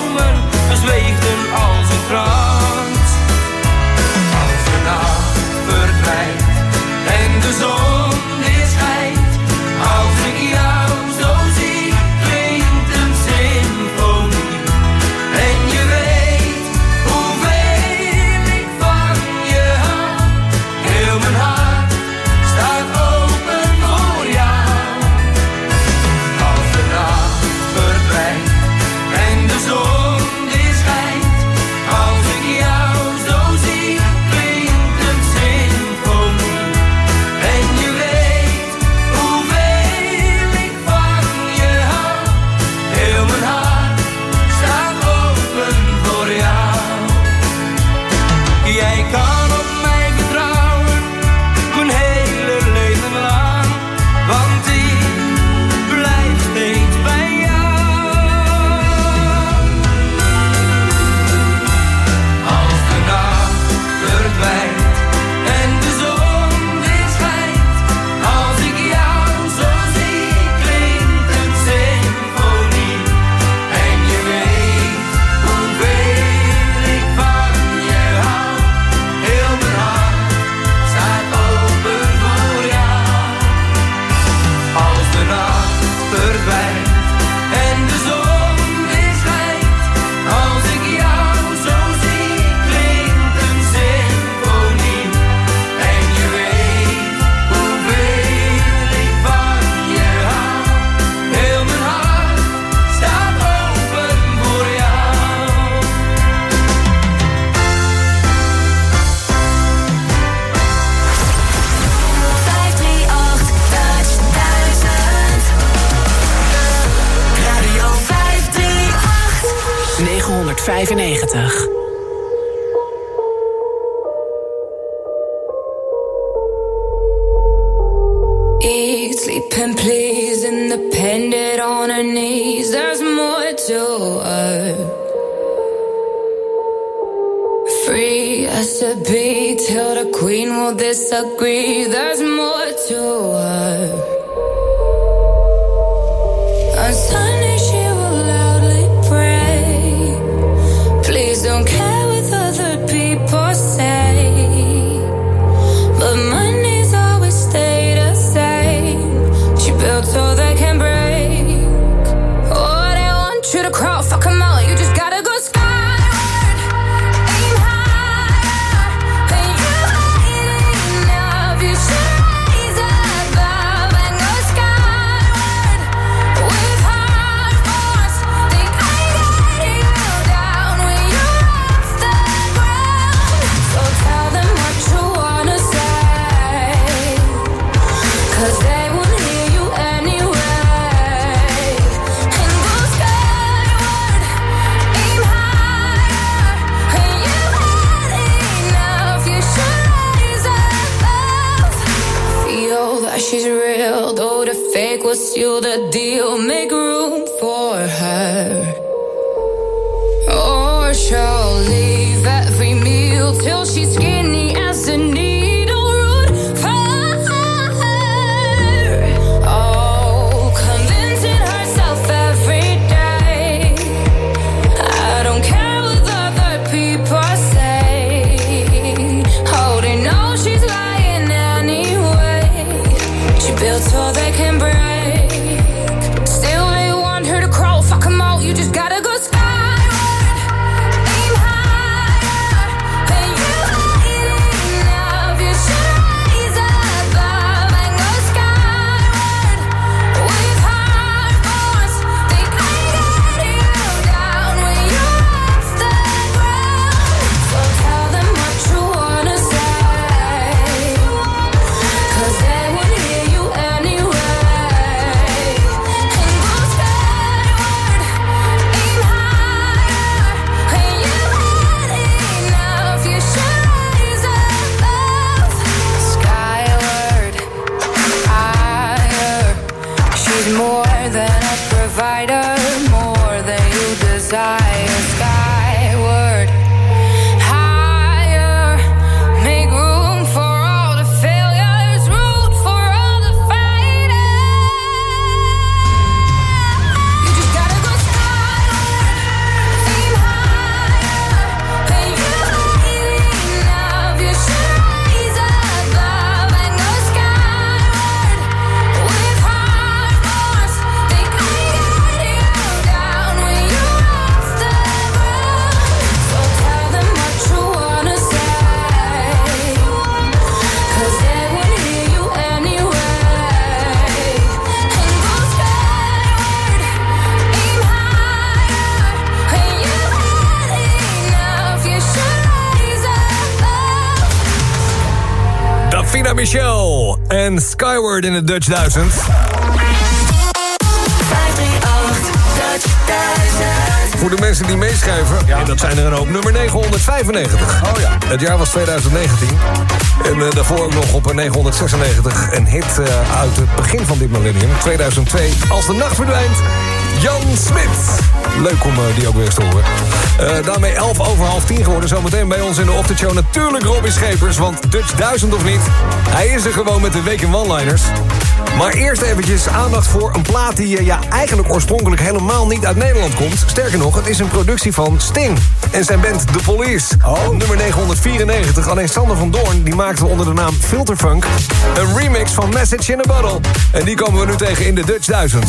1995. Eat, sleep and please, independent on her knees. There's more to her. Free as to be till the queen will disagree. There's more to her. On Sunday she will loudly pray. Please don't care what other people say. But Mondays always stay the same. She built so they can break. Oh, they want you to crawl, fuck 'em out. You just gotta go skyward. Aim higher. And you ain't enough. You should rise above and go skyward. With hard force, think I got you down when you're off the ground. So tell them what you wanna say, 'cause they won't hear you anyway. And go skyward, aim higher. And you had enough, you should rise above. Feel that she's real, though the fake will seal the deal. Make room for her, or she'll leave every meal till she's skinny as a needle. Root for her. Oh, convincing herself every day. I don't care what other people say. Oh, they know she's lying anyway. She built so they can break. Still they want her to crawl, fuck 'em all. You just gotta go skyward. Aim higher. And you ain't enough. You should rise above and go skyward. With hard force, think I got you down when you're off the ground. So tell them what you wanna say, 'cause they won't hear you anyway. And go skyward, aim higher. And you had enough, you should rise above. Skyward, higher. She's more than a provider, more than you desire. Skyward, higher. Make room for all the failures, root for all the fighters. You just gotta go skyward, aim higher. And you ain't enough, you should rise above and go skyward. With hard force, think I got you down when you're off the ground. So tell them what you wanna say, 'cause they won't hear you anyway. And go skyward, aim higher. And you had enough, you should rise above. Davina Michel en Skyward in het Dutch 1000. 538 Dutch 1000. Voor de mensen die meeschrijven, en dat zijn er een hoop, nummer 995. Oh ja. Het jaar was 2019. En daarvoor ook nog op 996 een hit uit het begin van dit millennium, 2002. Als de nacht verdwijnt, Jan Smit. Leuk om die ook weer eens te horen. Daarmee 11:11 geworden. Zometeen bij ons in de ochtendshow natuurlijk Robbie Schepers. Want Dutch 1000 of niet, hij is er gewoon met de Week in One-liners. Maar eerst eventjes aandacht voor een plaat die eigenlijk oorspronkelijk helemaal niet uit Nederland komt. Sterker nog, het is een productie van Sting en zijn band The Police. Nummer 994. Alleen Sander van Doorn die maakte onder de naam Filterfunk een remix van Message in a Bottle. En die komen we nu tegen in de Dutch 1000.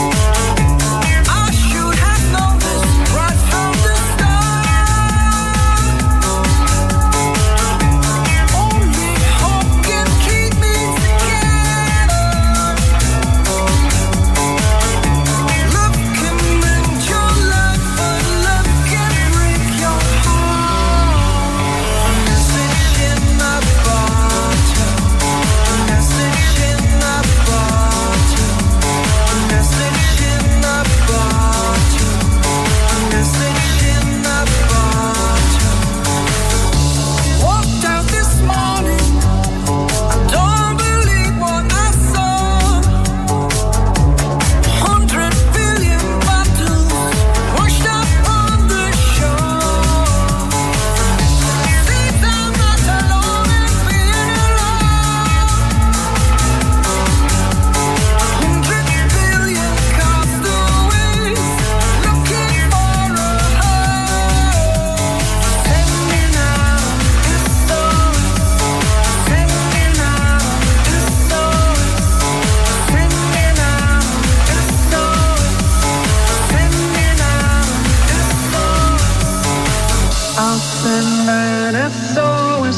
I should have known this right from the start.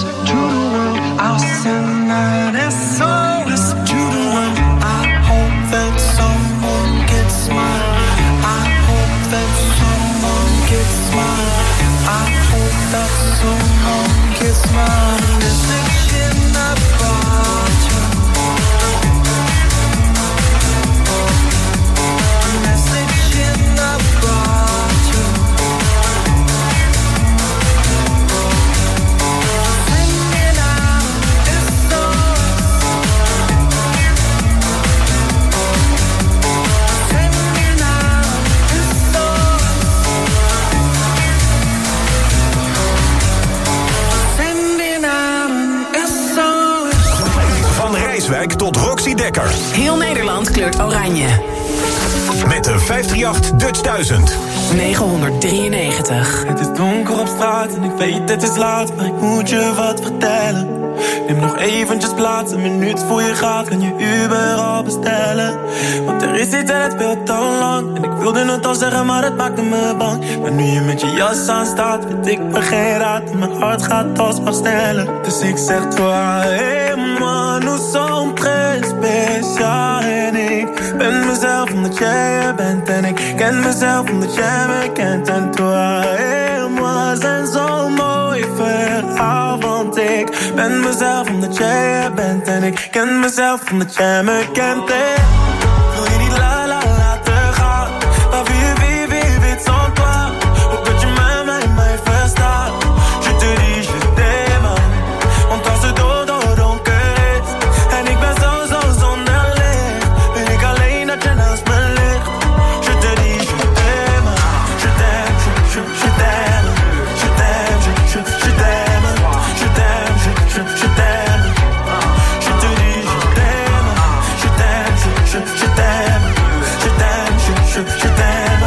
to the world. I'll send an SOS to the world. I hope that someone gets mine. I hope that someone gets mine. I hope that someone gets mine. Message in the bottom. Message in the bottom. Singing out this song. Singing out this song. Sending out this song. Van Rijswijk tot Roxy Dekker. Heel Nederland kleurt oranje. Met de 538 Dutch 1000. 993. Het is donker op straat en ik weet het is laat, maar ik moet je wat vertellen. Neem nog eventjes plaats, een minuut voor je gaat, kan je Uber al bestellen. Want er is iets en het speelt al lang, en ik wilde het al zeggen, maar het maakte me bang. Maar nu je met je jas aan staat, weet ik me geen raad, en mijn hart gaat alsmaar sneller. Dus ik zeg toi, hey man, nous sommes très spécial. En ik ben mezelf omdat jij er bent, en ik ken mezelf omdat jij me kent. En toi et moi zijn zo'n mooi verhaal, want ik ben mezelf omdat jij er bent, en ik ken mezelf omdat jij me kent. En wil je niet laten gaan, maar wie weet sans toi. Hoop dat je mij verstaat. Je te dis, je t'aime. Want als het donker is en ik ben zo zonder licht, ben ik alleen dat je naast me ligt. Je te dis, je t'aime. Je t'aime, je t'aime. Je t'aime, je t'aime. Je t'aime, je t'aime. Je te dis, je t'aime. Je t'aime, je t'aime. Je t'aime, je t'aime. Je t'aime,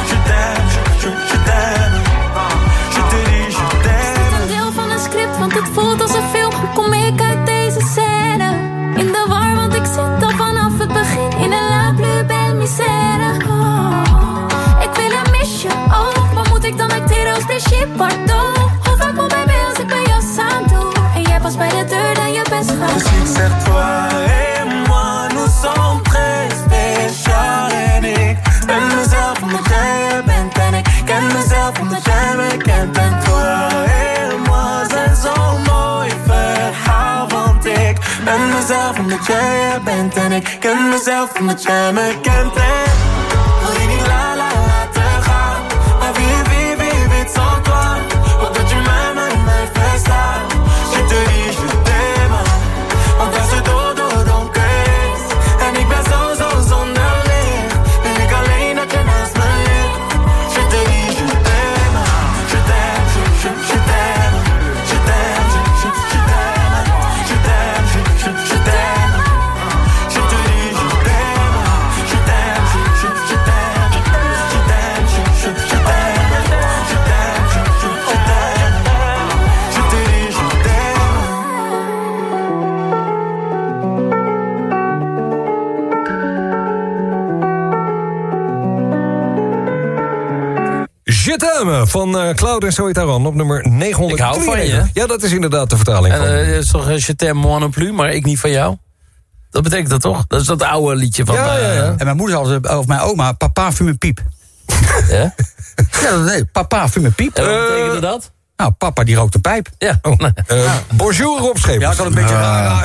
je t'aime. Je te dis, je t'aime. Een deel van een script, want het voelt als een film. Hoe kom ik uit deze scène? In de war, want ik zit al vanaf het begin in een la plus belle misère. Oh, ik wil een misje, oh. Wat moet ik dan acteren als dit shit, pardon? Hoe vaak moet bij mij als ik mijn jas aan doe? En jij pas bij de deur dan je best gaat. Dus ik zeg toi et moi, nous sommes très spécial. En ik ben mezelf omdat jij er bent, en ik ken mezelf omdat jij me kent. En toi et moi zijn zo'n mooi verhaal, want ik ben mezelf omdat jij er bent, en ik ken mezelf omdat jij me kent. En wil je niet laten gaan, maar wie weet sans toi. Hoop dat je mij verstaat. Je te dis, je t'aime. Want als het donker is en ik ben zo zonder licht, ben ik alleen dat je naast me ligt. Je te dis, je t'aime. Je t'aime, je t'aime. Je t'aime, je t'aime. Je t'aime, je t'aime. Je te dis, je t'aime. Je t'aime, je t'aime. Je t'aime, je t'aime. Je t'aime, je t'aime. Je te dis, je t'aime. Je t'aime van Cloud en Zoe Taran op nummer 900. Ik hou van je. Ja, dat is inderdaad de vertaling van. En is toch je t'aime moi non plus, maar ik niet van jou? Dat betekent dat toch? Dat is dat oude liedje van... Ja. En mijn moeder had, of mijn oma, papa fume piep. Ja? Ja, nee, papa fume piep. En wat betekende dat? Nou, papa die rookt een pijp. Ja. Bonjour Rob Schepers. Ja, ik had een beetje raar.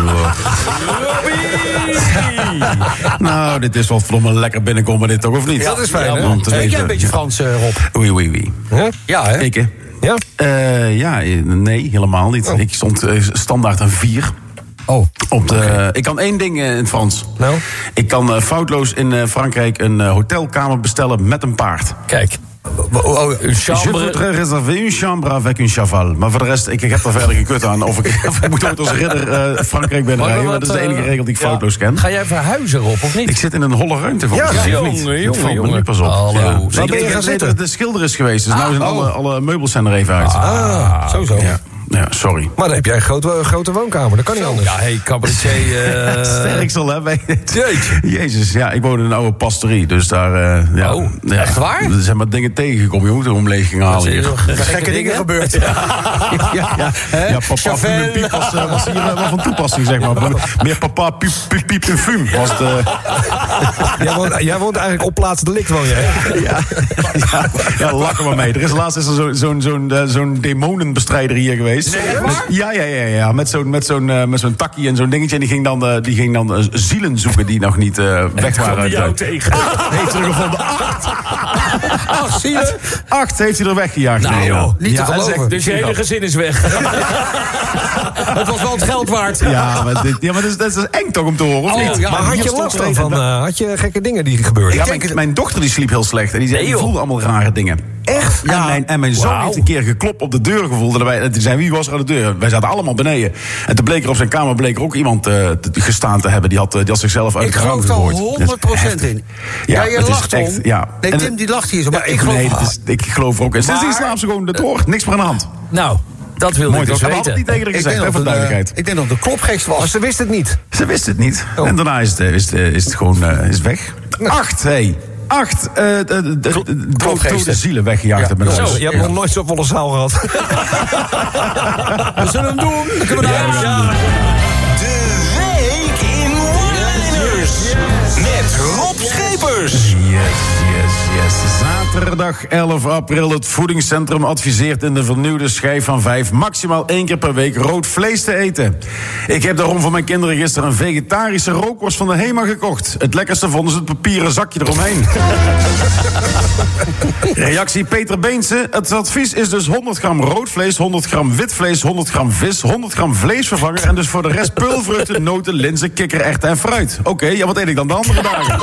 Nou, dit is wel verdomme lekker binnenkomen dit toch, of niet? Ja, dat is fijn, hè? Om te Weet weten. jij een beetje Frans, Rob? Oui. Ja, hè? Ik, hè? Ja? Nee, helemaal niet. Ik stond standaard een 4. Oh. Ik kan één ding in het Frans. Nou? Ik kan foutloos in Frankrijk een hotelkamer bestellen met een paard. Kijk. Een chambre. Je voudrais réserver une chambre avec une cheval. Maar voor de rest, ik heb er verder geen kut aan. Of ik moet ooit als ridder Frankrijk binnenrijden. Maar dat is de enige regel die ik foutloos ken. Ga jij verhuizen, Rob, of niet? Ik zit in een holle ruimte volgens mij. Jongen. Pas op. Hallo. Waar ben je gaan zitten? De schilder is geweest. Dus nu zijn alle meubels zijn er even uit. Zo. Ja. Ja, sorry. Maar dan heb jij een grote woonkamer, dat kan niet anders. Ja, cabaretier... Sterksel, hè? Jeetje. Jezus, ja, ik woon in een oude pastorie, dus daar... echt waar? Er zijn maar dingen tegengekomen, je moet erom leeg gaan halen hier. Gekke dingen gebeurd. Ja, papa piep was hier wel van toepassing, zeg maar. Meer papa piep en fuum was het... Jij woont eigenlijk op plaats delict, woon jij? Ja, lach er maar mee. Er is laatst zo'n demonenbestrijder hier geweest. Ja. Met zo'n takkie en zo'n dingetje. En die ging dan zielen zoeken die nog niet weg waren uit jou tegen. Heeft teruggevonden. 8 zielen? 8 heeft hij er weggejaagd. Nou, joh, niet te geloven. Dus je hele gezin gezin is weg. Het was wel het geld waard. Ja, maar dat is eng toch om te horen, of niet? Ja, maar had je last van? Had je gekke dingen die gebeurden? Ja, mijn dochter die sliep heel slecht. En die voelde allemaal rare dingen. Echt? Ja. En mijn zoon heeft een keer geklopt op de deur gevoeld. En toen zei, wie was er aan de deur? Wij zaten allemaal beneden. En toen bleek er op zijn kamer ook iemand gestaan te hebben. Die had zichzelf uit de raam gegooid. Ik geloof er 100% in. Ja, je lacht om. Ja. Nee, Tim die lacht hier zo. Maar ik geloof er ook in. Sindsdien slaap ze gewoon door. Niks meer aan de hand. Nou, dat wilde ik dus weten. Niet tegen haar gezegd, even duidelijkheid. Ik denk dat het de klopgeest was. Maar ze wist het niet. Ze wist het niet. En daarna is het gewoon weg. 8, hey. 8 dode zielen weggejaagd hebben. Zo, je hebt nog nooit zo'n volle zaal gehad. We zullen hem doen. Dan kunnen we naar huis. De week in One-Liners. Met Rob Schepers. Yes. Zaterdag 11 april. Het voedingscentrum adviseert in de vernieuwde schijf van 5... maximaal 1 keer per week rood vlees te eten. Ik heb daarom voor mijn kinderen gisteren een vegetarische rookworst van de HEMA gekocht. Het lekkerste vonden ze het papieren zakje eromheen. Reactie Peter Beense. Het advies is dus 100 gram rood vlees, 100 gram wit vlees, 100 gram vis, 100 gram vleesvervanger... en dus voor de rest peulvruchten, noten, linzen, kikkererwten en fruit. Oké, wat eet ik dan de andere dagen?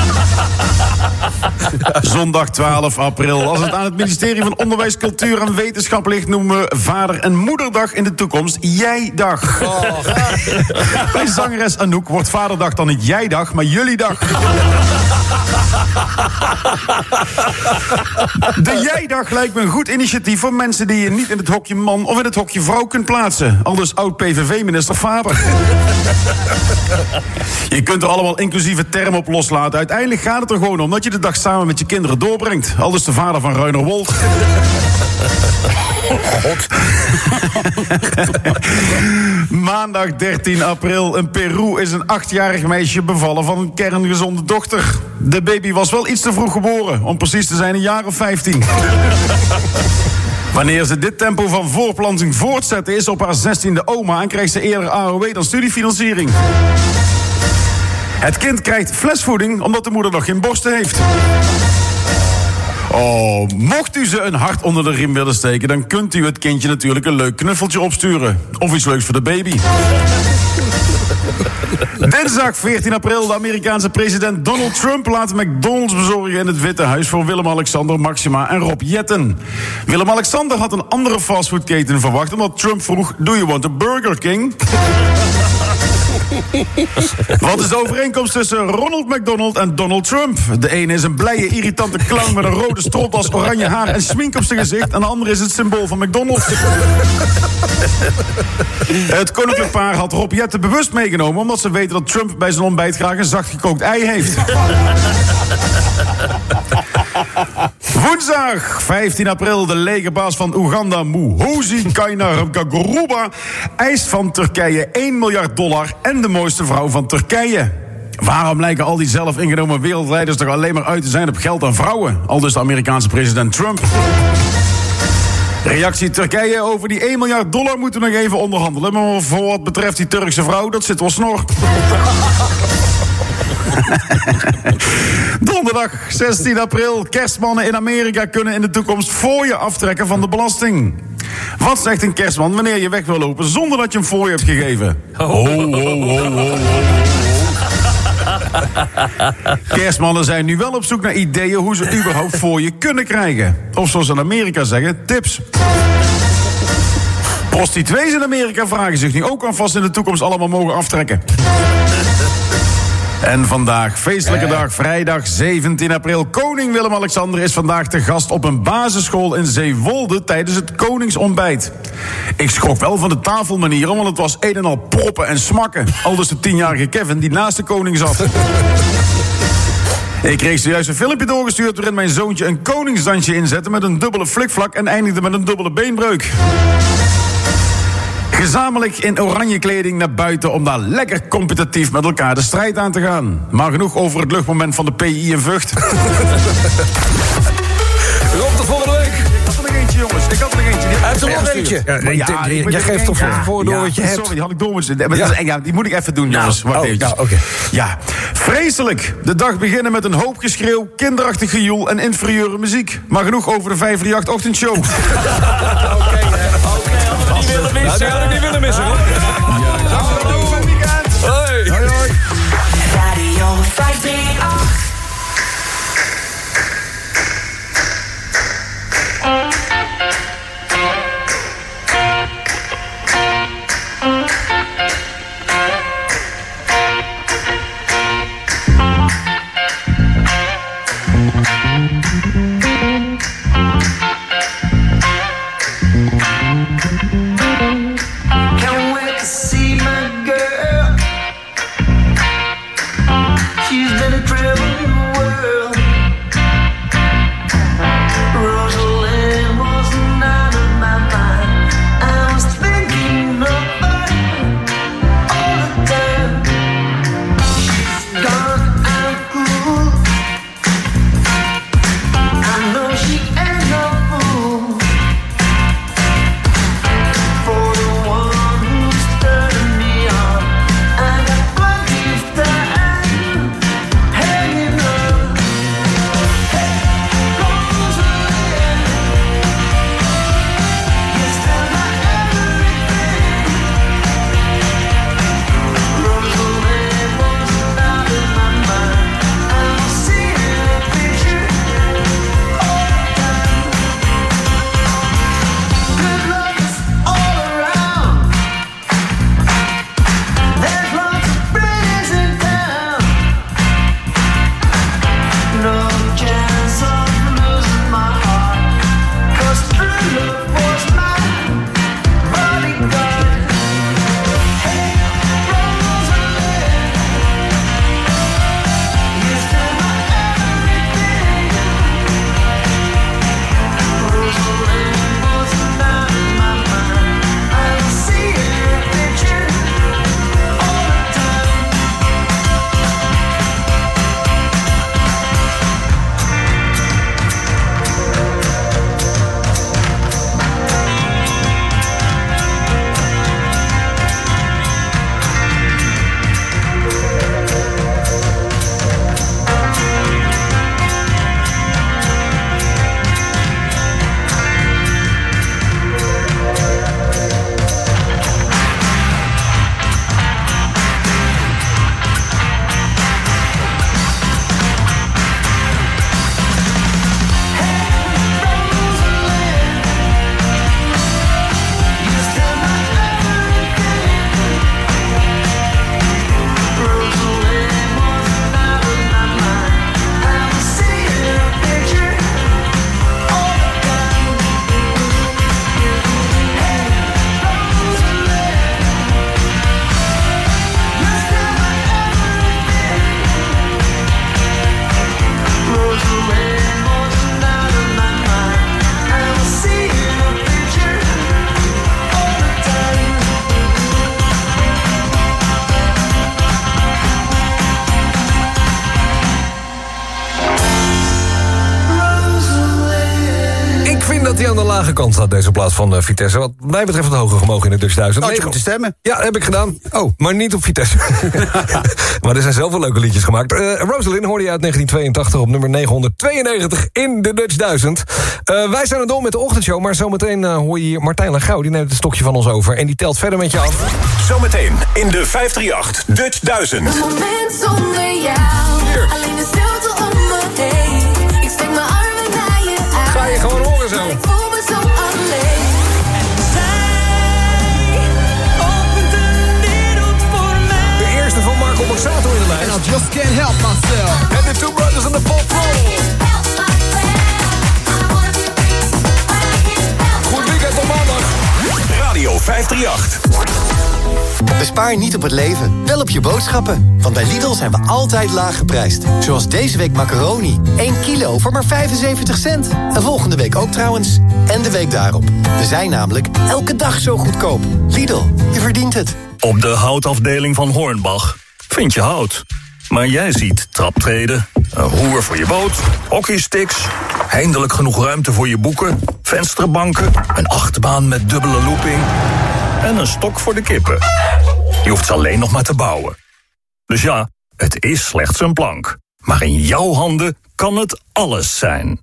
Zondag 12 april. Als het aan het ministerie van Onderwijs, Cultuur en Wetenschap ligt... noemen we Vader- en Moederdag in de toekomst Jij-dag. Bij zangeres Anouk wordt Vaderdag dan niet Jij-dag, maar Jullie-dag. De Jij-dag lijkt me een goed initiatief voor mensen... die je niet in het hokje man of in het hokje vrouw kunt plaatsen. Aldus oud-PVV-minister Faber. Je kunt er allemaal inclusieve termen op loslaten. Uiteindelijk gaat het er gewoon om dat je de dag samen met je kinderen doorbrengt. Aldus de vader van Ruiner Wold. God. Maandag 13 april. In Peru is een 8-jarig meisje bevallen van een kerngezonde dochter. De baby was wel iets te vroeg geboren. Om precies te zijn een jaar of 15. Wanneer ze dit tempo van voortplanting voortzetten... is op haar 16e oma en krijgt ze eerder AOW dan studiefinanciering. Het kind krijgt flesvoeding omdat de moeder nog geen borsten heeft. Oh, mocht u ze een hart onder de riem willen steken... dan kunt u het kindje natuurlijk een leuk knuffeltje opsturen. Of iets leuks voor de baby. Dinsdag 14 april. De Amerikaanse president Donald Trump laat McDonald's bezorgen in het Witte Huis... voor Willem-Alexander, Maxima en Rob Jetten. Willem-Alexander had een andere fastfoodketen verwacht... omdat Trump vroeg, do you want a Burger King? Wat is de overeenkomst tussen Ronald McDonald en Donald Trump? De ene is een blije, irritante clown met een rode stropdas, oranje haar en smink op zijn gezicht. En de andere is het symbool van McDonald's. Het koninklijk paar had Rob Jetten bewust meegenomen... omdat ze weten dat Trump bij zijn ontbijt graag een zacht gekookt ei heeft. Woensdag 15 april. De legerbaas van Oeganda, Muhoozi Kainerugaba, eist van Turkije $1 miljard... en de mooiste vrouw van Turkije. Waarom lijken al die zelf ingenomen wereldleiders toch alleen maar uit te zijn op geld en vrouwen? Aldus de Amerikaanse president Trump. Reactie Turkije over die $1 miljard moeten we nog even onderhandelen. Maar voor wat betreft die Turkse vrouw, dat zit wel snor. Donderdag 16 april. Kerstmannen in Amerika kunnen in de toekomst fooien aftrekken van de belasting. Wat zegt een kerstman wanneer je weg wil lopen zonder dat je hem fooi hebt gegeven? Kerstmannen zijn nu wel op zoek naar ideeën hoe ze überhaupt fooien kunnen krijgen. Of zoals ze in Amerika zeggen, tips. Prostituees in Amerika vragen zich nu ook aan vast in de toekomst allemaal mogen aftrekken. En vandaag, feestelijke dag, vrijdag 17 april. Koning Willem-Alexander is vandaag te gast op een basisschool in Zeewolde tijdens het koningsontbijt. Ik schrok wel van de tafelmanieren, want het was een en al proppen en smakken. Aldus de 10-jarige Kevin die naast de koning zat. Ik kreeg zojuist een filmpje doorgestuurd waarin mijn zoontje een koningsdansje inzette met een dubbele flikvlak en eindigde met een dubbele beenbreuk. Gezamenlijk in oranje kleding naar buiten om daar lekker competitief met elkaar de strijd aan te gaan. Maar genoeg over het luchtmoment van de PI in Vught. Rob, tot volgende week. Ik had er nog eentje, jongens. Ik had er nog eentje. Hij heeft er nog eentje. Jij geeft toch voor door wat je hebt. Sorry, die had ik door moeten zetten. Ja, die moet ik even doen, jongens. Wacht eventjes. Okay. Ja, vreselijk. De dag beginnen met een hoop geschreeuw, kinderachtig gejoel en inferieure muziek. Maar genoeg over de 538-ochtendshow. Oké, hadden we niet willen missen, hoor. Hoi. Hoi. Radio 538. Can't wait to see my girl. She's been a traveling the world. Rosalind wasn't out of my mind. I was thinking of her all the time. She's gone out cool. I know she ain't no fool. For the one who's turning me on, I got plenty of time hanging on. Hey, Rosalind, you're still my everything. Rosalind wasn't out of my mind. I was seeing a picture all the time. Good luck is all around. There's lots of pretties in town. No chance of losing my heart, 'cause true love was my bodyguard. Hey, Rosalind, you're still my everything. Rosalind wasn't out of my mind. I was seeing a picture all the time. Ik vind dat hij aan de lage kant staat, deze plaats van Vitesse. Wat mij betreft het hoger gemogen in de Dutch 1000. Oh, je moet stemmen. Ja, heb ik gedaan. Oh, maar niet op Vitesse. Maar er zijn zoveel leuke liedjes gemaakt. Rosalind hoorde je uit 1982 op nummer 992 in de Dutch 1000. Wij zijn er door met de ochtendshow, maar zometeen hoor je hier Martijn Lagouw. Die neemt het stokje van ons over en die telt verder met je af. Zometeen in de 538 Dutch 1000. Een moment zonder jou, alleen de stilte om me heen. Ik steek mijn armen naar je uit. Ga je gewoon horen zo. Ik voel me zo alleen. De eerste van Marco Borsato in de lijst. just can't help myself. En de Two Brothers in the Pop Roll. Goed weekend op maandag. Radio 538. Bespaar niet op het leven, wel op je boodschappen. Want bij Lidl zijn we altijd laag geprijsd. Zoals deze week macaroni. 1 kilo voor maar 75 cent. En volgende week ook trouwens. En de week daarop. We zijn namelijk elke dag zo goedkoop. Lidl, je verdient het. Op de houtafdeling van Hornbach vind je hout. Maar jij ziet traptreden, een roer voor je boot, hockeysticks, eindelijk genoeg ruimte voor je boeken, vensterbanken, een achtbaan met dubbele looping en een stok voor de kippen. Je hoeft ze alleen nog maar te bouwen. Dus ja, het is slechts een plank. Maar in jouw handen kan het alles zijn.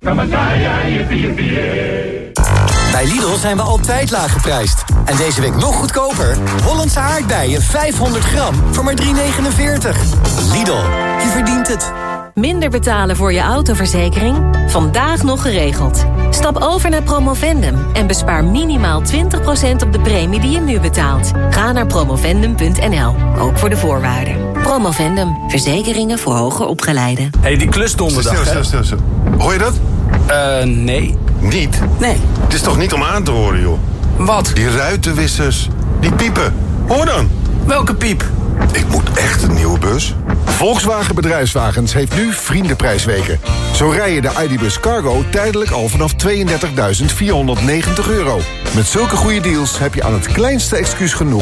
Bij Lidl zijn we altijd laag geprijsd. En deze week nog goedkoper. Hollandse aardbeien 500 gram voor maar €3,49. Lidl, je verdient het. Minder betalen voor je autoverzekering? Vandaag nog geregeld. Stap over naar Promovendum en bespaar minimaal 20% op de premie die je nu betaalt. Ga naar promovendum.nl, ook voor de voorwaarden. Promovendum, verzekeringen voor hoger opgeleiden. Hey, die klus donderdag. Stil. Hoor je dat? Nee. Niet? Nee. Het is toch niet om aan te horen, joh? Wat? Die ruitenwissers. Die piepen. Hoor dan. Welke piep? Ik moet echt een nieuwe bus. Volkswagen Bedrijfswagens heeft nu vriendenprijsweken. Zo rij je de ID.Buzz Cargo tijdelijk al vanaf €32.490. Met zulke goede deals heb je aan het kleinste excuus genoeg